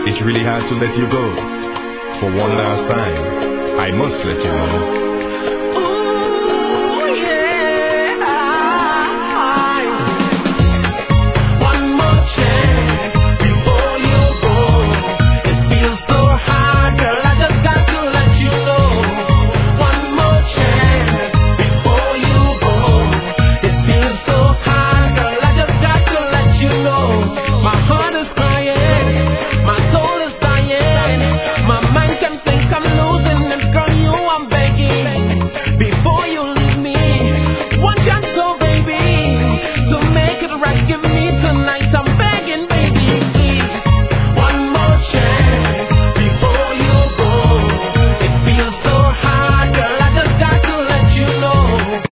It's really hard to let you go. For one last time, I must let you know. Before you leave me, one chance, go baby, to make it right. Give me